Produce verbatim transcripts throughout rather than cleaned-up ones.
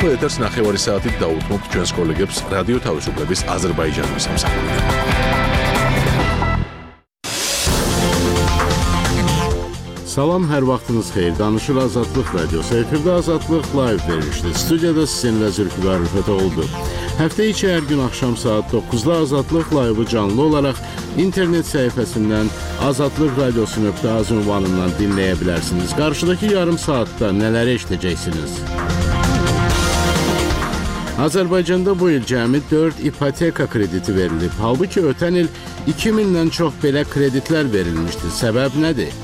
ახლა ეთერს ნახევარი საათით დაუთმობთ ჩვენს კოლეგებს რადიო თავისუფლების აზერბაიჯანის სამსახურიდან. Salam, hər vaxtınız xeyir. Danışır Azadlıq Radiosu. Efirdə Azadlıq live verilişdir. Studiyada sizinlə Zülfüqar Rüfətoğlu'dur. Həftə içi hər gün axşam saat doqquzda Azadlıq live'ı canlı olaraq internet səhifəsindən azadlıq radiosu nöqtə az ünvanından dinləyə bilərsiniz. Qarşıdakı yarım saatda nələri eşidəcəksiniz? Azərbaycanda bu il cəmi dörd ipoteka krediti verilib. Halbuki ötən il iki mindən çox belə kreditlər verilmişdi. Səbəb nədir?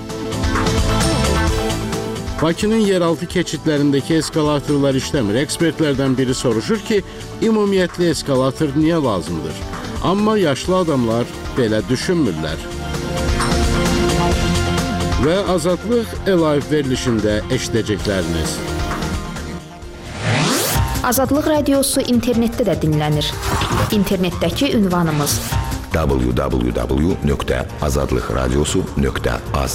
Bakının yeraltı keçidlərindəki eskalatorlar işləmir. Ekspertlərdən biri soruşur ki, ümumiyyətli eskalator niyə lazımdır? Amma yaşlı adamlar belə düşünmürlər. Və Azadlıq Live verilişində eşidəcəkləriniz. Azadlıq Radiosu internetdə də dinlənir. İnternetdəki ünvanımız w w w nöqtə azadlıq radiosu nöqtə az.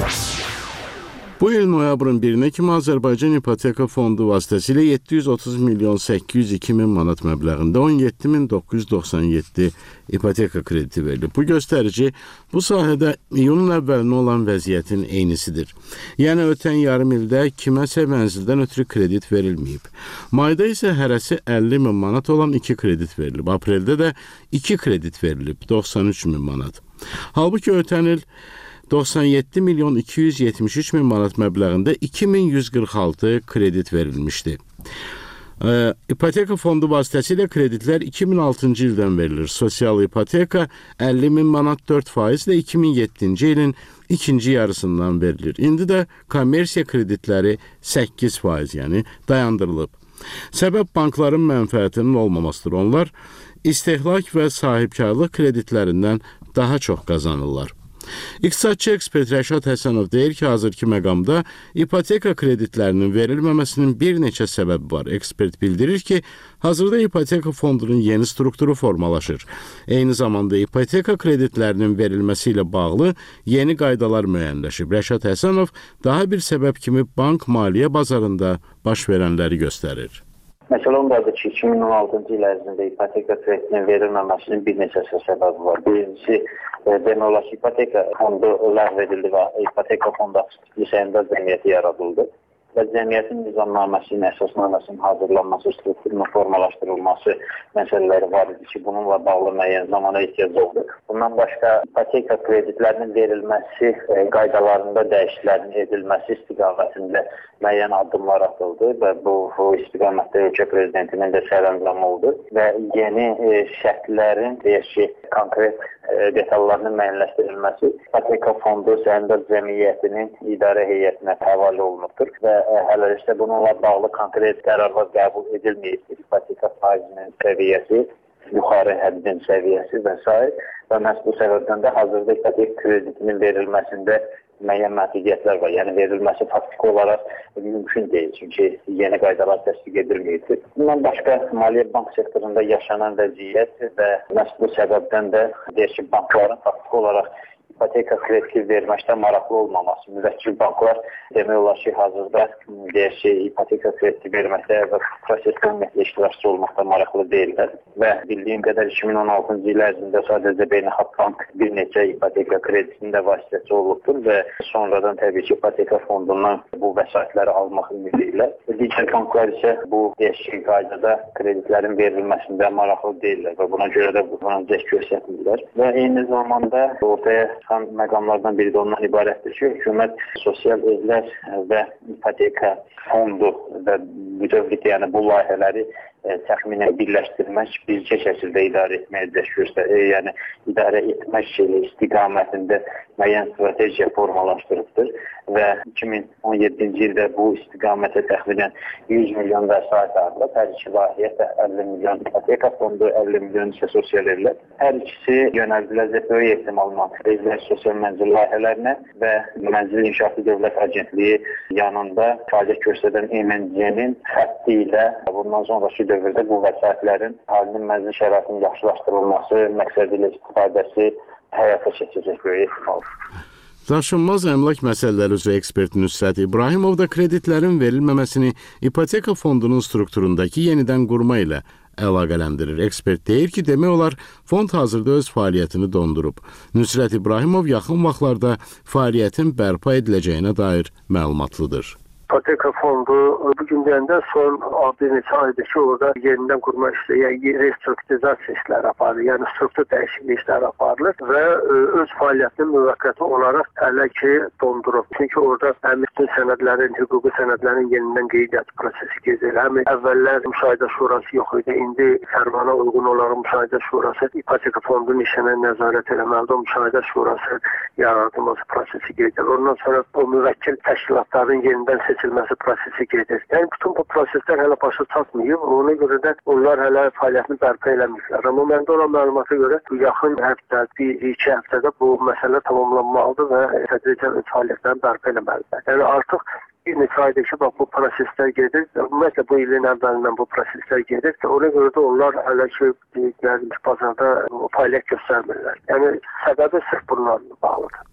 Bu il noyabrın birinə kimi Azərbaycan İpoteka Fondu vasitəsilə yeddi yüz otuz milyon səkkiz yüz iki min manat məbləğində on yeddi min doqquz yüz doxsan yeddi ipoteka krediti verilib. Bu göstərici bu sahədə iyunun əvvəlinə olan vəziyyətin eynisidir. Yəni ötən yarım ildə kiməsə mənzildən ötürü kredit verilməyib. Mayda isə hərəsi əlli min manat olan iki kredit verilib. Apreldə də iki kredit verilib, doxsan üç min manat. Halbuki ötən il doxsan yeddi milyon iki yüz yetmiş üç min manat məbləğində iki min yüz qırx altı kredit verilmişdi. E, İpoteka fondu vasitəsilə kreditlər iki min altıncı ildən verilir. Sosial ipoteka əlli min manat dörd faizlə iki min yeddinci ilin ikinci yarısından verilir. İndi də kommersiya kreditləri səkkiz faiz, yəni dayandırılıb. Səbəb bankların mənfəətinin olmamasıdır. Onlar istehlak və sahibkarlıq kreditlərindən daha çox qazanırlar. İqtisadçı ekspert Rəşad Həsənov deyir ki, hazırki məqamda ipoteka kreditlərinin verilməməsinin bir neçə səbəbi var. Ekspert bildirir ki, hazırda ipoteka fondunun yeni strukturu formalaşır. Eyni zamanda ipoteka kreditlərinin verilməsi ilə bağlı yeni qaydalar müəyyənləşib. Rəşad Həsənov daha bir səbəb kimi bank maliyyə bazarında baş verənləri göstərir. Məsələ ondadır ki, iki min on altıncı il ərzində ipoteka kreditinin verilməməsinin bir neçə səbəbi var. Birincisi, e, demək olar ki, ipoteka fondu ləğv edildi və ipoteka fondu lisəyində cəmiyyəti yaradıldı. Və cəmiyyətin nizamnaməsinin, əsasnaməsinin hazırlanması, strukturunun formalaşdırılması məsələləri var idi ki, bununla bağlı müəyyən zamana ehtiyac oldu. Bundan başqa, ipoteka kreditlərinin verilməsi, e, qaydalarında dəyişikliklərin edilməsi istiqamətində müəyyən addımlar atıldı və bu, bu istiqamətdə ölkə prezidentinin də sərəncamı oldu və yeni e, şərtlərin, deyək ki, konkret e, detallarının müəyyənləşdirilməsi ipoteka fondu səhmdar cəmiyyətinin idarə heyətinə həvalə olunubdur və e, hələlikdə bununla bağlı konkret qərarlar qəbul edilməyibdir. İpoteka faizinin səviyyəsi, yuxarı həddin səviyyəsi və s. və məhz bu səbəbdən də hazırda ipoteka kreditinin verilməsində müəyyən məhdudiyyətlər var. Yəni verilməsi faktiki olaraq mümkün deyil. Çünki yeni qaydalar təsdiq edilməyibdir. Bundan başqa maliyyə bank sektorunda yaşanan vəziyyət və məhz bu səbəbdən də deyək ki, bankların faktiki olaraq ipoteka krediti verməkdə maraqlı olmaması. Müvəkkil banklar demək olar ki, hazırda deyək ki, ipoteka krediti verməkdə və prosesdə ümumiyyətlə iştirakçı olmaqda maraqlı deyirlər. Və bildiyim qədər iki min on altıncı il ərzində sadəcə Beynəlxalq Bank bir neçə ipoteka kreditinin də vasitəçi olubdur və sonradan təbii ki, ipoteka fondundan bu vəsaitləri almaq ümidi ilə. Digər banklar isə bu deyək ki, qaydada kreditlərin verilməsində maraqlı deyirlər və buna görə də buna cəhd göstərmirlər. Və eyni zamanda ortaya çıxan məqamlardan biri də ondan ibarətdir ki, hökumət sosial evlər və ipoteka fondu və bütövlükdə yəni bu layihələri e, təxminən birləşdirmək, bircə şəkildə idarə etməyə cəhd göstərir. Yəni idarə etmək istiqamətində müəyyən strategiya formalaşdırıbdır və iki min on yeddinci ildə bu istiqamətə təxminən yüz milyon vəsait ayrılıb. Hər iki layihəyə də əlli milyon ipoteka fondu, əlli milyon isə sosial evlər. Hər ikisi yönəldiləcək böyük ehtimalla evlər sosial mənzil layihələrinə və Mənzil İnşaatı Dövlət Agentliyi yanında fəaliyyət göstərən M N C-nin xətti ilə bundan sonraki dövrdə bu vəsaitlərin halinin mənzil şəraitinin yaxşılaşdırılması, məqsədi ilə istifadəsi həyata keçəcək böyük ehtimal. Daşınmaz əmlak məsələləri üzrə ekspert Nüsrət İbrahimov da kreditlərin verilməməsini ipoteka fondunun strukturundakı yenidən qurma ilə əlaqələndirir. Ekspert deyir ki, demək olar, fond hazırda öz fəaliyyətini dondurub. Nüsrət İbrahimov yaxın vaxtlarda fəaliyyətin bərpa ediləcəyinə dair məlumatlıdır. İpoteka fondu bugün deyəndə son bir neçə aydır ki, orada yenidən qurma işləri, yəni restrukturizasiya işləri aparılır, yəni struktur dəyişikliyi işləri aparılır və öz fəaliyyətini müvəqqəti olaraq hələ ki dondurub. Çünki orada həm bütün sənədlərin, hüquqi sənədlərin yenidən qeydiyyat prosesi gedir. Həm əvvəllər müşahidə şurası yox idi, indi fərmana uyğun olaraq müşahidə şurası İpoteka fondunun işinə nəzarət eləməlidir. O müşahidə şurası yaradılması prosesi gedir. Ondan sonra o müvəkkil təşkilatların yenidən seçilməsi seçilməsi prosesi gedir. Yəni bütün bu proseslər hələ başa çatmayıb. Ona görə də onlar hələ fəaliyyətini bərpa eləmişlər. Amma məndə olan məlumata görə bu yaxın həftə, bir iki həftədə bu məsələ tamamlanmalıdır və tədricən fəaliyyətlərini bərpa eləməlidir. Yəni artıq bir neçə aydır ki, bax, bu proseslər gedir. Ümumiyyətlə bu ilin əvvəlindən bu proseslər gedir. Ona görə də onlar hələ ki, yəni, bazarda fəaliyyət göstərmirlər. Yəni səbəbi sırf bunlarla bağlıdır.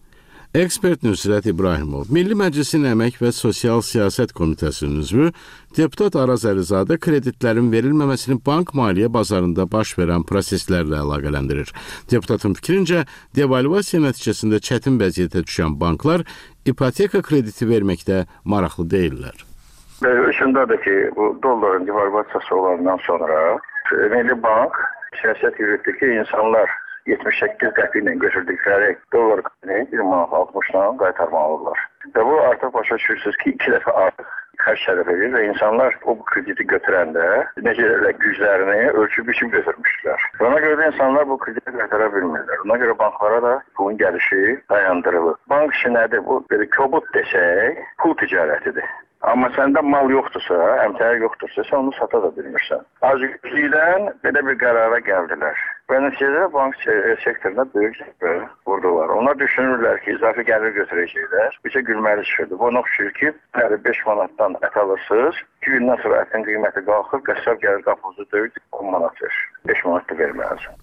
Ekspert Nüsrət İbrahimov, Milli Məclisin Əmək və Sosial Siyasət Komitəsinin üzvü, deputat Araz Əlizadə kreditlərin verilməməsini bank maliyyə bazarında baş verən proseslərlə əlaqələndirir. Deputatın fikrincə, devalvasiya nəticəsində çətin vəziyyətə düşən banklar ipoteka krediti verməkdə maraqlı deyirlər. Şundadır ki, bu doların devalvasiyası olandan sonra Milli Bank siyasət yürütdü ki, insanlar yetmiş səkkiz qəpik ilə götürdükləri dollar kreditini bir manat altmışdan qaytarmalıdırlar. Və bu artıq başa düşürsünüz ki, iki dəfə artıq xərc tərəf edir və insanlar o krediti götürəndə necə güclərini ölçüb biçim götürmüşdülər. Ona görə də insanlar bu krediti qaytara bilmirlər. Ona görə banklara da pulun gəlişi dayandırılır. Bank işi nədir? Bu belə kobud desək, pul ticarətidir. Amma səndə mal yoxdursa, əmtəyi yoxdursa, sən onu sata da bilmirsən. Azıcıqdan belə bir qərara gəldilər. Və nəticədə bank sektoruna böyük zərbə vurdular. Onlar düşünürlər ki, izafi gəlir götürəcəklər. Bizə gülməli çıxırdı. Bu ona oxşuyur ki, hər beş manatdan ət alırsınız, iki gündən sonra ətin qiyməti qalxır, qəssab gəlir qapınızı döyür, on manat verir. beş manat da verməlisən.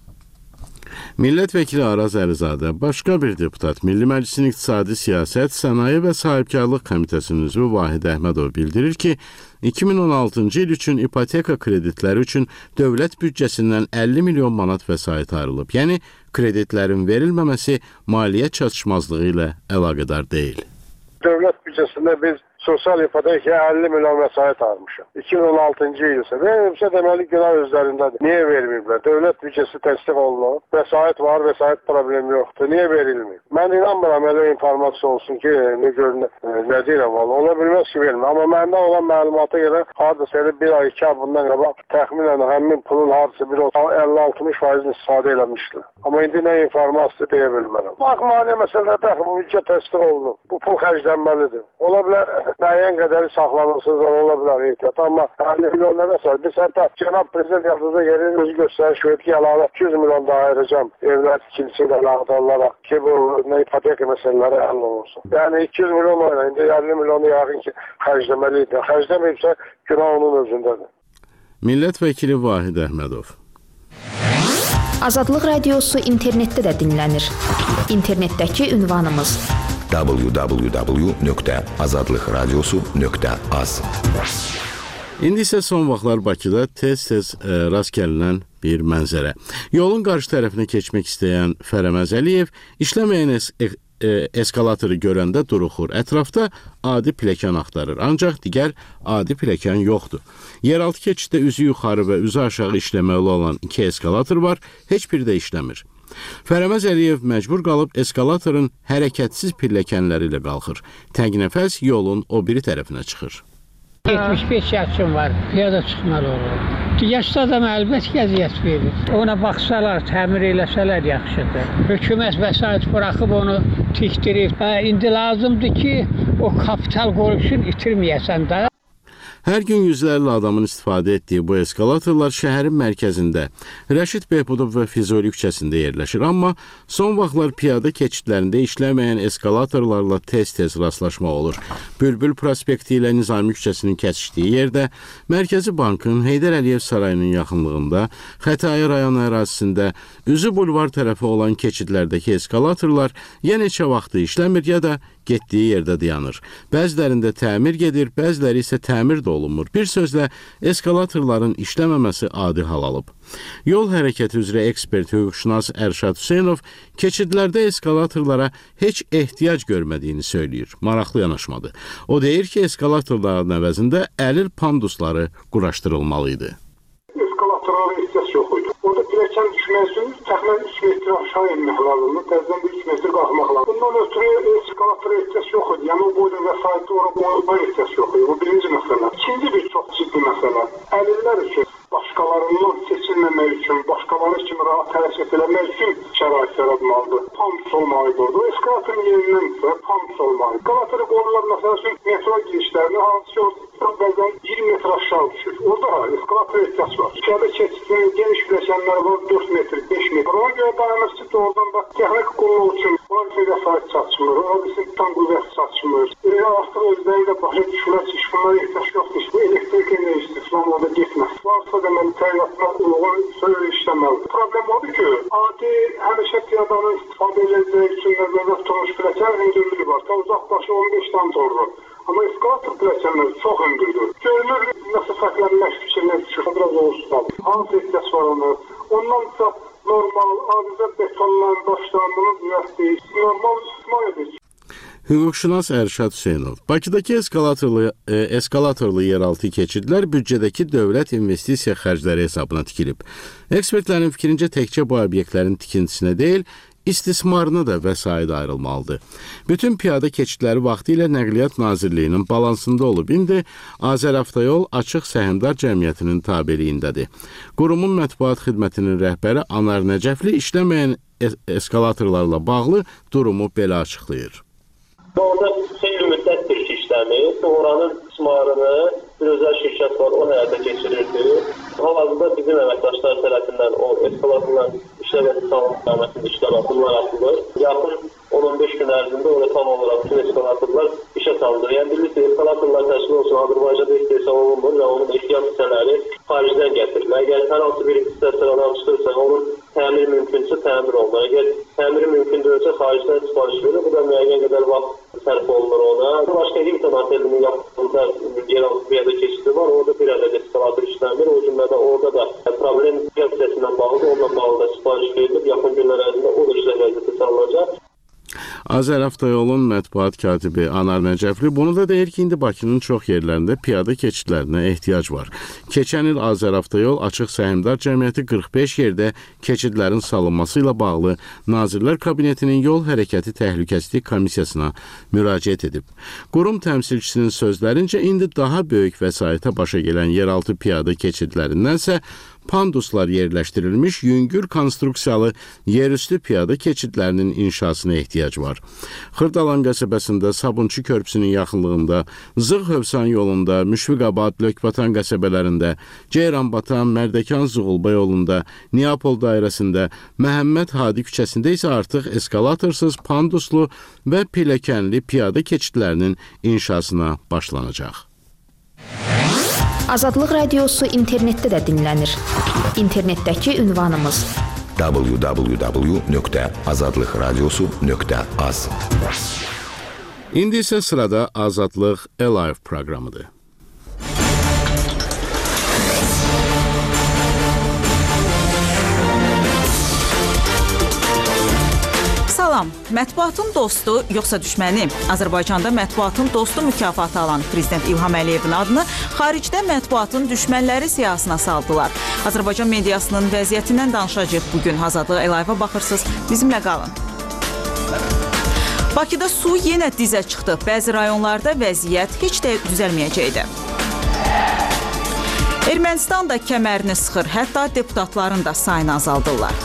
Millət vəkili Araz Əlizadə, başqa bir deputat, Milli Məclisin İqtisadi Siyasət, Sənaye və Sahibkarlıq Komitəsinin üzvü Vahid Əhmədov bildirir ki, iki min on altıncı il üçün ipoteka kreditləri üçün dövlət büdcəsindən əlli milyon manat vəsait ayrılıb. Yəni, kreditlərin verilməməsi maliyyə çatışmazlığı ilə əlaqədar deyil. Dövlət büdcəsində biz sosial ipotekaya əlli milyon vəsait almışıq. iki min on altıncı il isə verilmişsə deməli günah özlərindədir. Niyə verməyiblər? Dövlət büdcəsi təsdiq olunur. Vəsait var, vəsait problemi yoxdur. Niyə verilmir? Mən inanmıram elə informasiya olsun ki, nə görünür, nə deyirəm valla. Ola bilməz ki, vermir. Amma məndə olan məlumata görə hardasa elə bir ay, iki ay bundan qabaq təxminən həmin pulun hardasa bir əlli altmış faizini istifadə eləmişdilər. Amma indi nə informasiya deyə bilmərəm. Bax, maliyyə məsələdə bu büdcə təsdiq olunur. Bu pul xərclənməlidir. Ola bilər müəyyən qədəri saxlanırsınız, ola bilər ehtiyat. Amma əlli milyon nə məsələ? Biz hətta Cənab Prezident yazıda gelir, özü göstəriş verdi ki, əlavə iki yüz milyon daha ayıracam evlər tikilisi ilə əlaqədə olaraq ki, bu ipoteka məsələləri həll olunsun. Yəni iki yüz milyon oyna, indi əlli milyonu yəqin ki, xərcləməliydi. Xərcləməyibsə, günah onun özündədir. Millət vəkili Vahid Əhmədov. Azadlıq Radiosu internetdə də dinlənir. İnternetdəki ünvanımız w w w nöqtə azadlıq radiosu nöqtə az. İndi isə son vaxtlar Bakıda tez-tez e, rast gəlinən bir mənzərə. Yolun qarşı tərəfinə keçmək istəyən Fərəməz Əliyev işləməyən es e, eskalatoru görəndə duruxur. Ətrafda adi pilləkən axtarır. Ancaq digər adi pilləkən yoxdur. Yeraltı keçiddə üzü yuxarı və üzü aşağı işləməli olan iki eskalator var, heç biri də işləmir. Fərəməz Əliyev məcbur qalıb eskalatorun hərəkətsiz pilləkənləri ilə qalxır. Təngnəfəs yolun o biri tərəfinə çıxır. yetmiş beş yaşım var, piyada çıxmalı olur. Yaşlı adam əlbət gəziyyət verir. Ona baxsalar, təmir eləsələr yaxşıdır. Hökumət vəsait buraxıb onu tikdirib. Hə, indi lazımdır ki, o kapital qorxusunu itirməyəsən də. Hər gün yüzlərlə adamın istifadə etdiyi bu eskalatorlar şəhərin mərkəzində, Rəşid Behbudov və Füzuli küçəsində yerləşir. Amma son vaxtlar piyada keçidlərində işləməyən eskalatorlarla tez-tez rastlaşma olur. Bülbül prospekti ilə Nizami küçəsinin kəsişdiyi yerdə, Mərkəzi Bankın Heydər Əliyev sarayının yaxınlığında, Xətai rayon ərazisində, üzü bulvar tərəfi olan keçidlərdəki eskalatorlar ya neçə vaxtı işləmir, ya da getdiyi yerdə dayanır. Bəzilərində təmir gedir, bəziləri isə təmir də olunmur. Bir sözlə, eskalatorların işləməməsi adi hal alıb. Yol hərəkəti üzrə ekspert hüquqşünas Ərşad Hüseynov keçidlərdə eskalatorlara heç ehtiyac görmədiyini söyləyir. Maraqlı yanaşmadır. O deyir ki, eskalatorların əvəzində əlil pandusları quraşdırılmalı idi. Eskalatorlara ehtiyac yox idi. Orada pilləkən düşmək üçün təxminən üç metr aşağı enmək lazımdır, təzədən üç metr qalxmaq lazımdır. Bundan ötürü eskalatora ehtiyac yox idi. Yəni o boyda vəsaiti ora qoyulma ehtiyac yox idi. Bu birinci məsələ. İkinci bir çox ciddi məsələ. Əlillər üçün, başqalarından seçilməmək üçün, başqaları kimi rahat hərəkət eləmək üçün şərait yaratmalıdır. Pandus olmalıdır orada. Eskalatorun yerindən isə pandus olmalıdır. Eskalatora qoyurlar məsələ üçün metro girişlərini, hansı ki bəzən iyirmi metr aşağı düşür. Orada eskalatora ehtiyac var. Piyada keçidinin geniş pilləkənləri var, dörd metr, beş metr. Ona görə dayanışçı da oradan da texnik qulluq üçün ona bir vəsait çatışmır, ona bir tam qüvvət çatışmır. Elə artıq özləri də başa düşürlər ki, bunlara ehtiyac yoxdur. Bu elektrik enerjisi falan orada getməz. Varsa deməli təyyatına uyğun söyle işləməlidir. Problem odur ki, adi həmişə piyadanın istifadə ediləcəyi üçün nəzərdə tutulmuş pilləkən hündürlüyü var. Ta uzaqbaşı on beşdən doğru. Amma eskalator pilləkənləri çox hündürdür. Görünür, nəsə fərqlənmək fikrinə düşür, biraz olursa. Hansı ehtiyac var ona? Ondan isə normal, adicə betondan, daşdan bunu düzəltdik. Normal istismar edirik. Hüquqşünas Ərşad Hüseynov, Bakıdakı eskalatorlu, e, eskalatorlu yeraltı keçidlər büdcədəki dövlət investisiya xərcləri hesabına tikilib. Ekspertlərin fikrincə təkcə bu obyektlərin tikintisinə deyil, istismarına da vəsait ayrılmalıdır. Bütün piyada keçidləri vaxtilə Nəqliyyat Nazirliyinin balansında olub. İndi Azəravtayol Açıq Səhmdar Cəmiyyətinin tabeliyindədir. Qurumun mətbuat xidmətinin rəhbəri Anar Nəcəfli işləməyən es eskalatorlarla bağlı durumu belə açıqlayır. Orada xeyli müddətdir ki, işləmir. Oranın istismarını bir özəl şirkət var, o həyata keçirirdi. Hal-hazırda bizim əməkdaşlar tərəfindən o eskalatorların işləməsi sağlamasında işlər atılır, atılır. Yaxın on on beş gün ərzində orada tam olaraq bütün eskalatorlar işə salınır. Yəni bilirsiniz, eskalatorlar təşkil olsun, Azərbaycanda istehsal olunmur və onun ehtiyat hissələri xaricdən gətirilir. Əgər hər hansı bir hissə sıradan çıxırsa, onun təmir mümkünsə təmir olunur. Əgər təmiri mümkün deyilsə, xaricdən sifariş verir. Bu da müəyyən qədər vaxt sərf olunur ona. Başqa Hilton Otelinin yaxınında yeraltı piyada keçidi var. Orada bir ədəd eskalator işləmir. O cümlədə orada da problem piyada hissəsindən bağlıdır. Onunla bağlı da sifariş verilir. Yaxın günlər ərzində o da işlə vəziyyəti salınacaq. Azəravtayolun mətbuat katibi Anar Nəcəfli bunu da deyir ki, indi Bakının çox yerlərində piyada keçidlərinə ehtiyac var. Keçən il Azəravtayol Açıq Səhmdar Cəmiyyəti qırx beş yerdə keçidlərin salınması ilə bağlı Nazirlər Kabinetinin Yol Hərəkəti Təhlükəsizlik Komissiyasına müraciət edib. Qurum təmsilçisinin sözlərincə indi daha böyük vəsaitə başa gələn yeraltı piyada keçidlərindənsə panduslar yerləşdirilmiş yüngül konstruksiyalı yerüstü piyada keçidlərinin inşasına ehtiyac var. Xırdalan qəsəbəsində Sabunçu körpüsünün yaxınlığında, Zığ-Hövsan yolunda, Müşfiqabad, Lökbatan qəsəbələrində, Ceyranbatan, Mərdəkan Zuğulba yolunda, Neapol dairəsində, Məhəmməd Hadi küçəsində isə artıq eskalatorsuz, panduslu və pilləkənli piyada keçidlərinin inşasına başlanacaq. Azadlıq Radiosu internetdə də dinlənir. İnternetdəki ünvanımız w w w nöqtə azadlıq radiosu nöqtə az. İndi isə sırada Azadlıq Alive proqramıdır. Salam, mətbuatın dostu yoxsa düşməni? Azərbaycanda mətbuatın dostu mükafatı alan Prezident İlham Əliyevin adını xaricdə mətbuatın düşmənləri siyahısına saldılar. Azərbaycan mediasının vəziyyətindən danışacaq bugün. Azadlıq Alive-a baxırsınız, bizimlə qalın. Bakıda su yenə dizə çıxdı. Bəzi rayonlarda vəziyyət heç də düzəlməyəcəkdir. Ermənistan da kəmərini sıxır, hətta deputatların da sayını azaldırlar.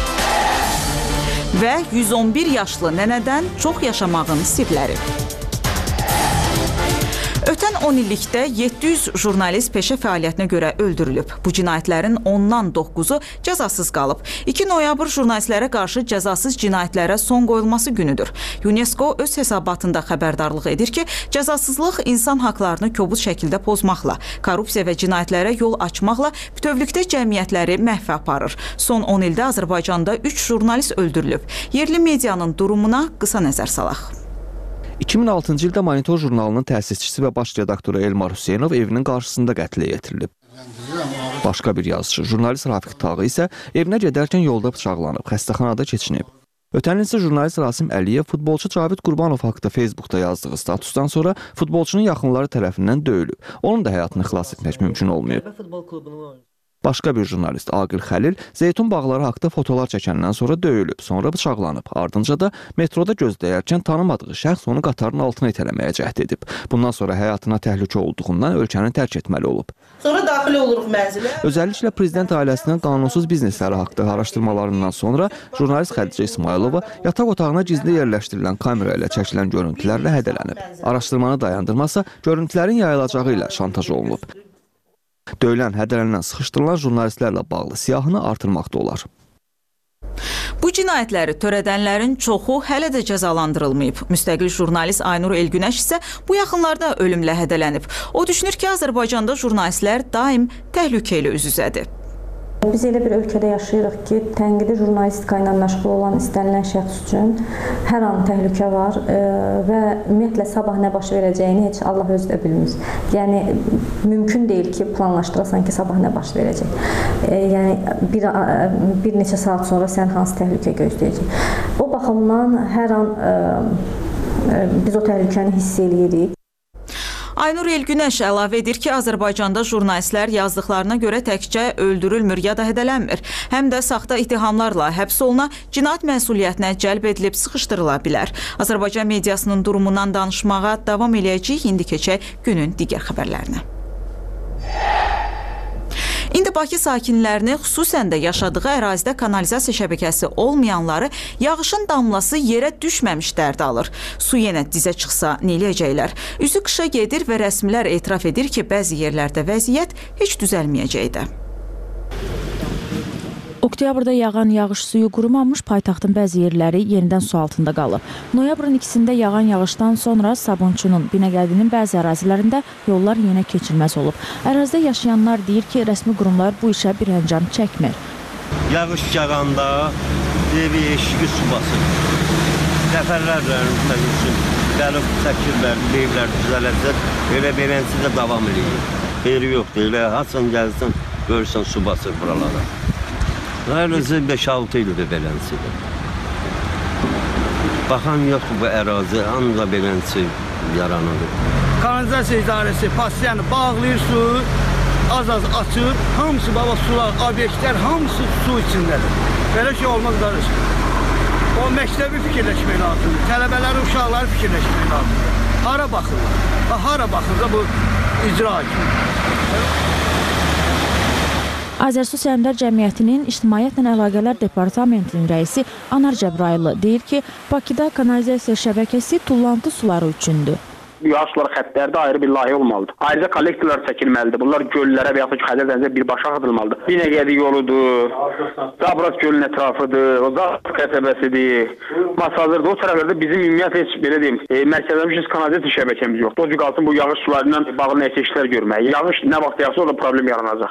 Və yüz on bir yaşlı nənədən çox yaşamağın sirləri. Ötən Ötən on illikdə yeddi yüz jurnalist peşə fəaliyyətinə görə öldürülüb. Bu cinayətlərin ondan doqquzu cəzasız qalıb. iki noyabr jurnalistlərə qarşı cəzasız cinayətlərə son qoyulması günüdür. UNESCO öz hesabatında xəbərdarlıq edir ki, cəzasızlıq insan haqlarını kobud şəkildə pozmaqla, korrupsiya və cinayətlərə yol açmaqla bütövlükdə cəmiyyətləri məhvə aparır. Son on ildə Azərbaycanda üç jurnalist öldürülüb. Yerli medianın durumuna qısa nəzər salaq. iki min altıncı ildə Monitor jurnalının təsisçisi və baş redaktoru Elmar Hüseynov evinin qarşısında qətlə yetirilib. Başqa bir yazıcı, jurnalist Rafiq Tağı isə evinə gedərkən yolda bıçaqlanıb, xəstəxanada keçinib. Ötən il isə jurnalist Rasim Əliyev futbolçu Cavid Qurbanov haqqında Facebookda yazdığı statusdan sonra futbolçunun yaxınları tərəfindən döyülüb. Onun da həyatını xilas etmək mümkün olmayıb. Başqa bir jurnalist Aqil Xəlil zeytun bağları haqqında fotolar çəkəndən sonra döyülüb, sonra bıçaqlanıb. Ardınca da metroda gözləyərkən tanımadığı şəxs onu qatarın altına itələməyə cəhd edib. Bundan sonra həyatına təhlükə olduğundan ölkəni tərk etməli olub. Sonra daxil oluruq mənzilə. Özəlliklə prezident ailəsinin qanunsuz biznesləri haqqında araşdırmalarından sonra jurnalist Xədicə İsmailova yataq otağına gizli yerləşdirilən kamera ilə çəkilən görüntülərlə hədələnib. Araşdırmanı dayandırmasa, görüntülərin yayılacağı ilə şantaj olunub. Döyülən, hədələnən, sıxışdırılan jurnalistlərlə bağlı siyahını artırmaqda olar. Bu cinayətləri törədənlərin çoxu hələ də cəzalandırılmayıb. Müstəqil jurnalist Aynur Elgünəş isə bu yaxınlarda ölümlə hədələnib. O düşünür ki, Azərbaycanda jurnalistlər daim təhlükə ilə üz-üzədir. Biz elə bir ölkədə yaşayırıq ki, tənqidi jurnalistika ilə məşğul olan istənilən şəxs üçün hər an təhlükə var və ümumiyyətlə sabah nə baş verəcəyini heç Allah özü də bilmir. Yəni, mümkün deyil ki, planlaşdırasan ki, sabah nə baş verəcək. Yəni, bir, bir neçə saat sonra sən hansı təhlükə gözləyəcək. O baxımdan hər an biz o təhlükəni hiss edirik. Aynur Elgünəş əlavə edir ki, Azərbaycanda jurnalistlər yazdıqlarına görə təkcə öldürülmür ya da hədələnmir. Həm də saxta ittihamlarla həbs oluna, cinayət məsuliyyətinə cəlb edilib sıxışdırıla bilər. Azərbaycan mediasının durumundan danışmağa davam eləyəcəyik. İndi keçək günün digər xəbərlərinə. İndi Bakı sakinlərini, xüsusən də yaşadığı ərazidə kanalizasiya şəbəkəsi olmayanları yağışın damlası yerə düşməmiş dərd alır. Su yenə dizə çıxsa neyləyəcəklər? Üzü qışa gedir və rəsmilər etiraf edir ki, bəzi yerlərdə vəziyyət heç düzəlməyəcək də. Oktyabrda yağan yağış suyu qurumamış paytaxtın bəzi yerləri yenidən su altında qalıb. Noyabrın ikisində yağan yağışdan sonra Sabunçunun, Binəqədinin bəzi ərazilərində yollar yenə keçilməz olub. Ərazidə yaşayanlar deyir ki, rəsmi qurumlar bu işə bir əncam çəkmir. Yağış yağanda evi eşiqi su basır. Nəfərlərlə üçün gəlib çəkirlər, evlər düzələcək. Elə beləncə də davam edir. Xeyri yoxdur, elə haçan gəlsin, görürsən su basır buralara. Ayrıca beş altı ildir beləncədir. Baxan yoxdur bu ərazi, ancaq beləncə yaranır. Kanalizasiya idarəsi pasiyanı bağlayır su, az-az açır, hamısı baba sular, obyektlər hamısı su içindədir. Belə şey olmaz qardaşım. O məktəbi fikirləşmək lazımdır, tələbələri, uşaqları fikirləşmək lazımdır. Hara baxırlar? Hara baxırsa bu icra kimi. Azərsu Səhmdar Cəmiyyətinin İctimaiyyətlə Əlaqələr Departamentinin rəisi Anar Cəbraylı deyir ki, Bakıda kanalizasiya şəbəkəsi tullantı suları üçündür. Yağışlar xəttlərdə ayrı bir layihə olmalıdır. Ayrıca kollektorlar çəkilməlidir. Bunlar göllərə və yaxud da Xəzər dənizə birbaşa atılmalıdır. Binəqədi yoludur, Zabrat gölünün ətrafıdır, o Zabrat qəsəbəsidir, Masazırdır. O tərəflərdə bizim ümumiyyətlə heç belə deyim, e, mərkəzləşmiş kanalizasiya şəbəkəmiz yoxdur. O cüqaltın bu yağış sularından bağlı nəsə işlər görmək. Yağış nə vaxt yağsa orada problem yaranacaq.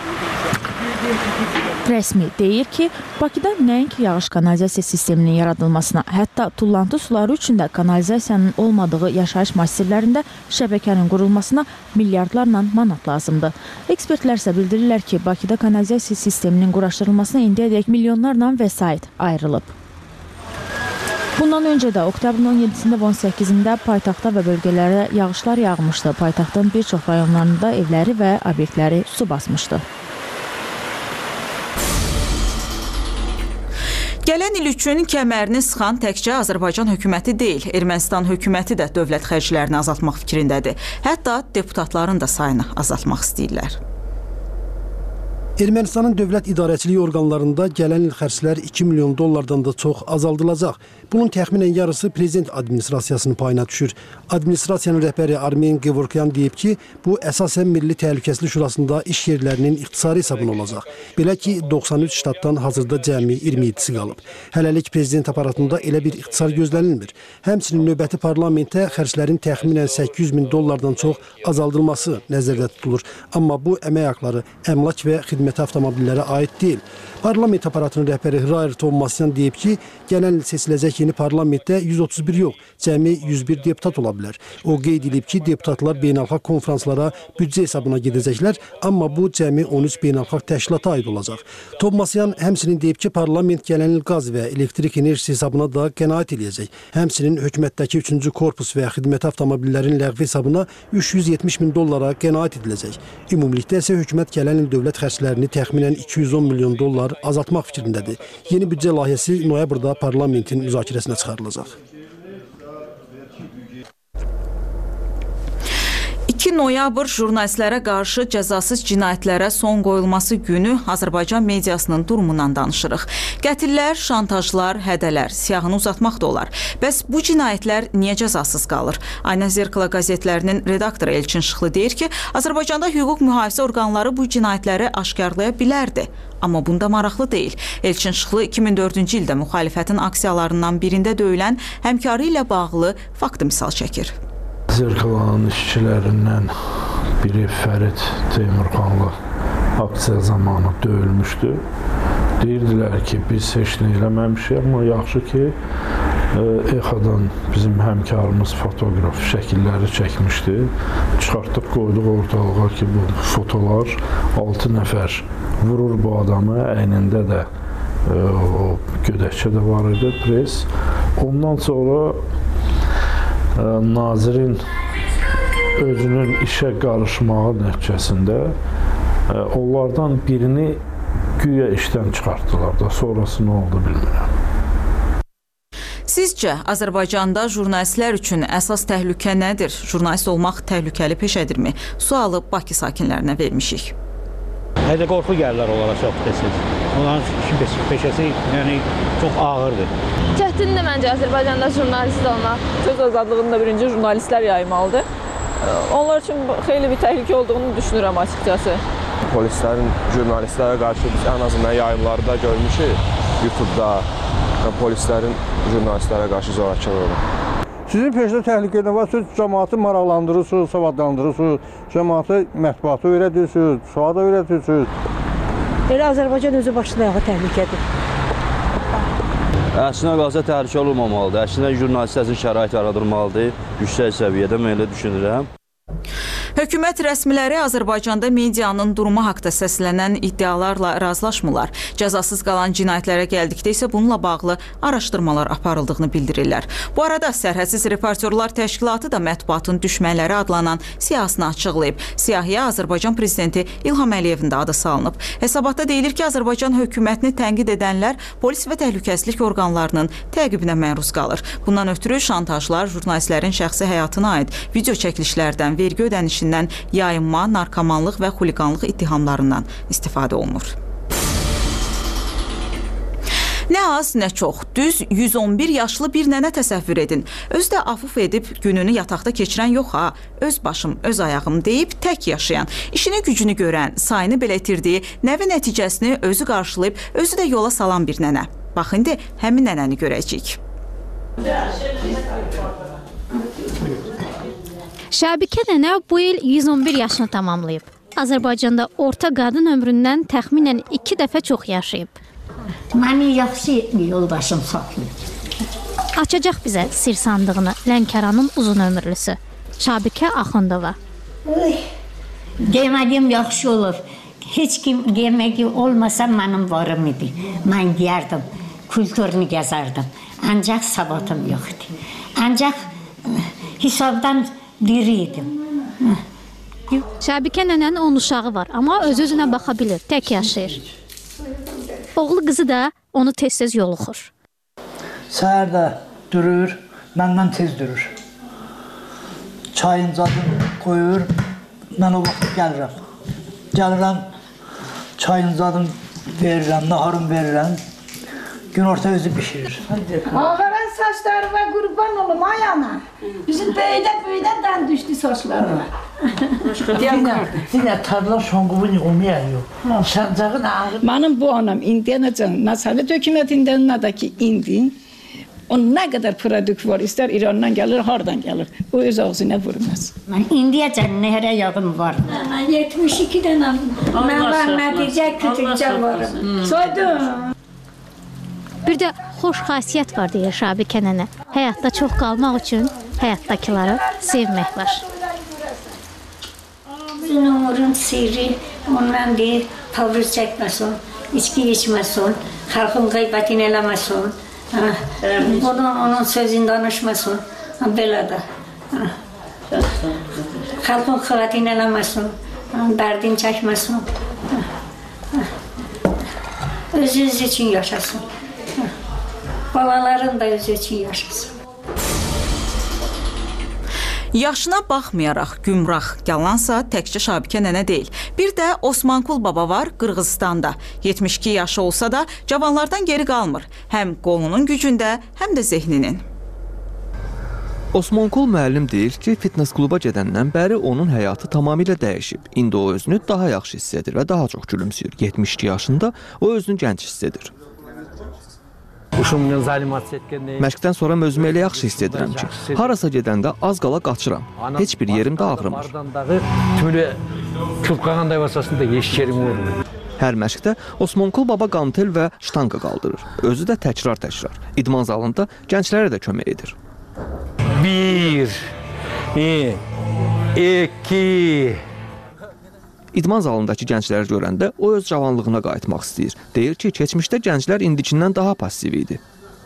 Rəsmi deyir ki, Bakıda nəinki yağış kanalizasiya sisteminin yaradılmasına, hətta tullantı suları üçün də kanalizasiyanın olmadığı yaşayış massivlərində şəbəkənin qurulmasına milyardlarla manat lazımdır. Ekspertlər isə bildirirlər ki, Bakıda kanalizasiya sisteminin quraşdırılmasına indiyədək milyonlarla vəsait ayrılıb. Bundan öncə də oktyabrın on yedisində və on səkkizində paytaxtda və bölgələrə yağışlar yağmışdı. Paytaxtın bir çox rayonlarında evləri və obyektləri su basmışdı. Gələn il üçün kəmərini sıxan təkcə Azərbaycan hökuməti deyil, Ermənistan hökuməti də dövlət xərclərini azaltmaq fikrindədir. Hətta deputatların da sayını azaltmaq istəyirlər. Ermənistanın dövlət idarəçiliyi orqanlarında gələn il xərclər iki milyon dollardan da çox azaldılacaq. Bunun təxminən yarısı prezident administrasiyasının payına düşür. Administrasiyanın rəhbəri Armen Gevorkyan deyib ki, bu əsasən Milli Təhlükəsizlik Şurasında iş yerlərinin ixtisari hesabına olacaq. Belə ki, doxsan üç ştatdan hazırda cəmi iyirmi yeddisi qalıb. Hələlik prezident aparatında elə bir ixtisar gözlənilmir. Həmçinin növbəti parlamentdə xərclərin təxminən səkkiz yüz min dollardan çox azaldılması nəzərdə tutulur. Amma bu əmək haqları, əmlak və xidməti avtomobillərə aid deyil. Parlament aparatının rəhbəri Hrair Tovmasyan deyib ki, gələn il seçiləcək yeni parlamentdə yüz otuz bir yox, cəmi yüz bir deputat ola bilər. O qeyd edib ki, deputatlar beynəlxalq konfranslara büdcə hesabına gedəcəklər, amma bu cəmi on üç beynəlxalq təşkilata aid olacaq. Tovmasyan həmçinin deyib ki, parlament gələn il qaz və elektrik enerjisi hesabına da qənaət edəcək. Həmçinin hökumətdəki üçüncü korpus və xidməti avtomobillərin ləğvi hesabına üç yüz yetmiş min dollara qənaət ediləcək. Ümumilikdə isə hökumət gələn il dövlət xərclərini təxminən iki yüz on milyon dollar azaltmaq fikrindədir. Yeni büdcə layihəsi noyabrda parlamentin müzakirəsinə çıxarılacaq. iki noyabr jurnalistlərə qarşı cəzasız cinayətlərə son qoyulması günü Azərbaycan mediasının durumundan danışırıq. Qətillər, şantajlar, hədələr, siyahını uzatmaq da olar. Bəs bu cinayətlər niyə cəzasız qalır? Ayna Zirkala qəzetlərinin redaktoru Elçin Şıxlı deyir ki, Azərbaycanda hüquq mühafizə orqanları bu cinayətləri aşkarlaya bilərdi. Amma bunda maraqlı deyil. Elçin Şıxlı iki min dördüncü ildə müxalifətin aksiyalarından birində döyülən həmkarı ilə bağlı faktı misal çəkir. Zirkalanın işçilərindən biri Fərid Teymurxanlı aksiya zamanı döyülmüşdü. Deyirdilər ki, biz heç nə eləməmişik, amma yaxşı ki, E X A-dan bizim həmkarımız fotoqraf şəkilləri çəkmişdi. Çıxartdıq, qoyduq ortalığa ki, bu fotolar altı nəfər vurur bu adamı, əynində də e, o gödəkçə də var idi, pres. Ondan sonra e, nazirin özünün işə qarışmağı nəticəsində e, onlardan birini güya işdən çıxartdılar da, sonrası nə oldu bilmirəm. Sizcə, Azərbaycanda jurnalistlər üçün əsas təhlükə nədir? Jurnalist olmaq təhlükəli peşədirmi? Sualı Bakı sakinlərinə vermişik. Hədə qorxu gəlirlər onlara çox təsir. Onların peşəsi yəni, çox ağırdır. Çətindir məncə Azərbaycanda jurnalist olmaq. Söz azadlığını da birinci jurnalistlər yaymalıdır. Onlar üçün xeyli bir təhlükə olduğunu düşünürəm açıqcası. Polislərin jurnalistlərə qarşı biz ən azından yayımlarda görmüşük, YouTube'da polislərin jurnalistlərə qarşı zorakılığını. Sizin peşədə təhlükədə var, siz cəmaatı maraqlandırırsınız, savadlandırırsınız, cəmaatı mətbuatı öyrədirsiniz, suada öyrədirsiniz. Elə Azərbaycan özü başlı ayağı təhlükədir. Əslində qalsa təhlükə olmamalıdır. Əslində jurnalistlər üçün şərait yaradılmalıdır. Yüksək səviyyədə mən elə düşünürəm. Hökumət rəsmiləri Azərbaycanda medianın durumu haqda səslənən iddialarla razılaşmırlar. Cəzasız qalan cinayətlərə gəldikdə isə bununla bağlı araşdırmalar aparıldığını bildirirlər. Bu arada Sərhədsiz Reportyorlar Təşkilatı da mətbuatın düşmənləri adlanan siyahısını açıqlayıb. Siyahıya Azərbaycan prezidenti İlham Əliyevin də adı salınıb. Hesabatda deyilir ki, Azərbaycan hökumətini tənqid edənlər polis və təhlükəsizlik orqanlarının təqibinə məruz qalır. Bundan ötürü şantajlar, jurnalistlərin şəxsi həyatına aid video çəkilişlərdən, vergi ödənişindən yayınma, narkomanlıq və xuliqanlıq ittihamlarından istifadə olunur. Nə az, nə çox, düz yüz on bir yaşlı bir nənə təsəvvür edin. Öz də afuf edib gününü yataqda keçirən yox ha, öz başım, öz ayağım deyib tək yaşayan, işini gücünü görən, sayını belə itirdiyi, nəvi nəticəsini özü qarşılayıb, özü də yola salan bir nənə. Bax, indi həmin nənəni görəcəyik. Şəbikə nənə bu il yüz on bir yaşını tamamlayıb. Azərbaycanda orta qadın ömründən təxminən iki dəfə çox yaşayıb. Məni yaxşı yoldaşım saxlayır. Açacaq bizə sir sandığını Lənkəranın uzun ömürlüsü Şəbikə Axundova. Demədiyim yaxşı olur. Heç kim deməyi olmasa mənim varım idi. Mən giyərdim, kültürünü gəzərdim. Ancaq savadım yoxdur. Ancaq hesabdan biriydim. Şəbikə nənənin on uşağı var, amma öz-özünə baxa bilir, tək yaşayır. Oğlu qızı da onu tez-tez yoluxur. Səhər də durur, məndən tez durur. Çayın zadını qoyur, mən o vaxt gəlirəm. Gəlirəm, çayın zadını verirəm, naharım verirəm. Günorta özü bişirir. Ağaran saçlarıma qurban olum ay ana. Bizim böyüdə böyüdən düşdü saçlarıma. Dinə tarla şonquvun olmayıyor. Səncağın ağır. Mənim bu anam indiyənəcən, Sovet hökumətindən nə də ki indi. Onun nə qədər produkt var, istər İrandan gəlir, hardan gəlir. O öz ağzına vurmaz. Mən indiyəcən nehrə yağım var. Mən yetmiş iki dənə. Mən var, nəticə küçükcə varım. Soydum. Bir də xoş xasiyyət var deyir Şabikə nənə. Həyatda çox qalmaq üçün həyatdakıları sevmək var. Ömrün sirri ondan deyir, tavrız çəkməsin, içki içməsin, xalqın qeybətini eləməsin, onun, onun sözünü danışmasın, belə də. Xalqın xəvətini eləməsin, dərdini çəkməsin, özünüz üçün yaşasın. Balaların da özü üçün yaşasın. Yaşına baxmayaraq gümrah yalansa təkcə Şabikə nənə deyil. Bir də Osmankul baba var Qırğızstanda. yetmiş iki yaşı olsa da cavanlardan geri qalmır. Həm qolunun gücündə, həm də zehninin. Osmankul müəllim deyir ki, fitness kluba gedəndən bəri onun həyatı tamamilə dəyişib. İndi o özünü daha yaxşı hiss edir və daha çox gülümsüyür. yetmiş iki yaşında o özünü gənc hiss edir. Məşqdən sonra özümü elə yaxşı hiss edirəm ki, harasa gedəndə az qala qaçıram. Heç bir yerim də ağrımır. Hər məşqdə Osmankul baba qantel və ştanqa qaldırır. Özü də təkrar-təkrar. İdman zalında gənclərə də kömək edir. Bir, iki... İdman zalındakı gəncləri görəndə o öz cavanlığına qayıtmaq istəyir. Deyir ki, keçmişdə gənclər indikindən daha passiv idi.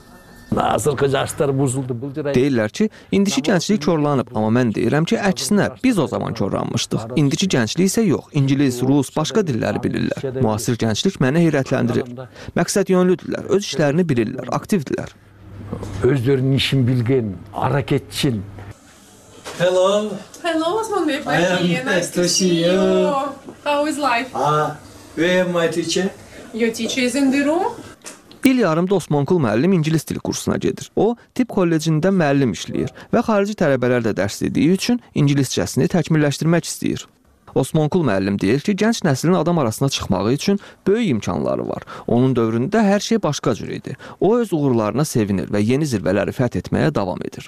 Deyirlər ki, indiki gənclik korlanıb, amma mən deyirəm ki, əksinə, biz o zaman korlanmışdıq. İndiki gənclik isə yox, İngilis, Rus, başqa dilləri bilirlər. Müasir gənclik məni heyrətləndirir. Məqsəd yönlüdürlər, öz işlərini bilirlər, aktivdirlər. Özlərinin işin bilgin, hareketçil. Hello. Hello, Osman Bey. I am nice to see you. How is life? Ah, where my teacher? Your teacher is in the room. İl yarımda Osmankul müəllim ingilis dili kursuna gedir. O, tibb kollecində müəllim işləyir və xarici tələbələr də dərs dediyi üçün ingiliscəsini təkmilləşdirmək istəyir. Osmankul müəllim deyir ki, gənc nəslin adam arasına çıxmağı üçün böyük imkanları var. Onun dövründə hər şey başqa cür idi. O, öz uğurlarına sevinir və yeni zirvələri fəth etməyə davam edir.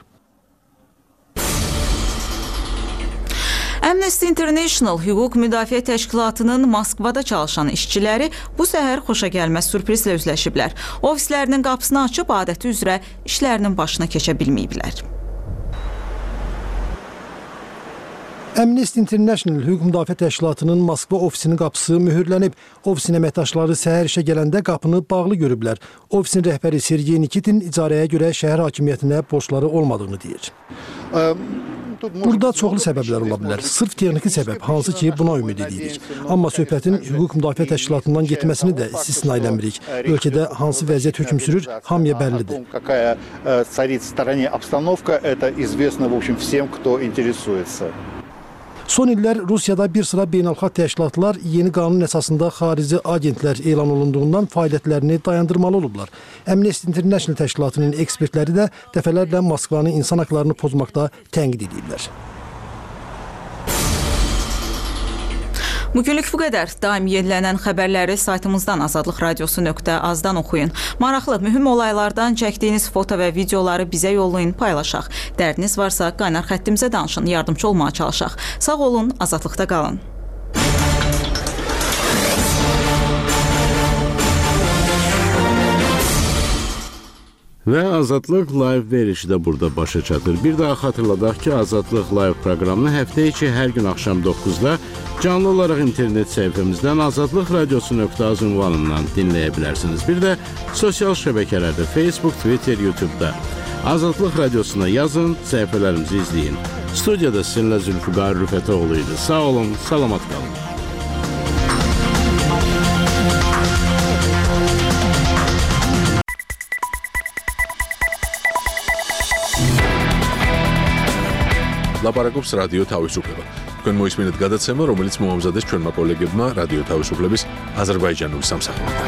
Amnesty International Hüquq Müdafiə Təşkilatının Moskvada çalışan işçiləri bu səhər xoşagəlməz sürprizlə üzləşiblər. Ofislərinin qapısını açıb adəti üzrə işlərinin başına keçə bilməyiblər. Amnesty International Hüquq Müdafiə Təşkilatının Moskva ofisinin qapısı mühürlənib. Ofisin əməkdaşları səhər işə gələndə qapını bağlı görüblər. Ofisin rəhbəri Sergey Nikitin icarəyə görə şəhər hakimiyyətinə borcları olmadığını deyir. Burada çoxlu səbəblər ola bilər. Sırf texniki səbəb, hansı ki buna ümid edirik. Amma söhbətin Hüquq Müdafiə Təşkilatından getməsini də istisna eləmirik. Ölkədə hansı vəziyyət hökm sürür, hamıya bəllidir. Son illər Rusiyada bir sıra beynəlxalq təşkilatlar yeni qanun əsasında xarici agentlər elan olunduğundan fəaliyyətlərini dayandırmalı olublar. Amnesty International təşkilatının ekspertləri də dəfələrlə Moskvanın insan haqlarını pozmaqda tənqid ediblər. Bugünlük bu qədər. Daim yenilənən xəbərləri saytımızdan azadlıq radiosu nöqtə azdan oxuyun. Maraqlı, mühüm olaylardan çəkdiyiniz foto və videoları bizə yollayın, paylaşaq. Dərdiniz varsa qaynar xəttimizə danışın, yardımcı olmağa çalışaq. Sağ olun, azadlıqda qalın. Və Azadlıq Live verilişi də burada başa çatır. Bir daha xatırladaq ki, Azadlıq Live proqramını həftə içi hər gün axşam doqquzda canlı olaraq internet səhifəmizdən azadlıq radiosu nöqtə az ünvanından dinləyə bilərsiniz. Bir də sosial şəbəkələrdə Facebook, Twitter, YouTube-da Azadlıq radiosuna yazın, səhifələrimizi izləyin. Studiyada sizinlə Zülfüqar Rüfətoğlu idi. Sağ olun, salamat qalın. ლაპარაკობს რადიო თავისუფლება. თქვენ მოისმინეთ გადაცემა, რომელიც მოამზადეს ჩვენმა კოლეგებმა რადიო თავისუფლების აზერბაიჯანული სამსახურიდან.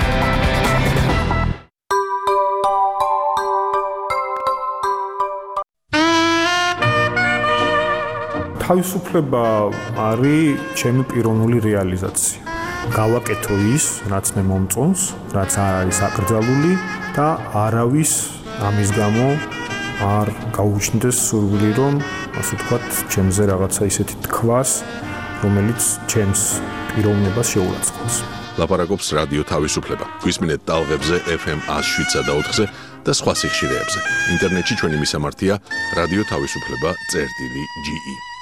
თავისუფლება არის ჩემი პიროვნული რეალიზაცია. გავაკეთო ის, რაც მე მომწონს, რაც არ არის აკრძალული და არავის ამის გამო არ გაუჩნდეს სურვილი, რომ ასე ვთქვათ, ჩემზე რაღაცა ისეთი თქვას, რომელიც ჩემს პიროვნებას შეურაცხყოფს. ლაპარაკობს რადიო თავისუფლება. გვისმინეთ ტალღებზე ეფ ემ one oh seven და ოთხზე და სხვა სიხშირეებზე. ინტერნეტში ჩვენი მისამართია რადიო თავისუფლება წერტილი ჯი ი.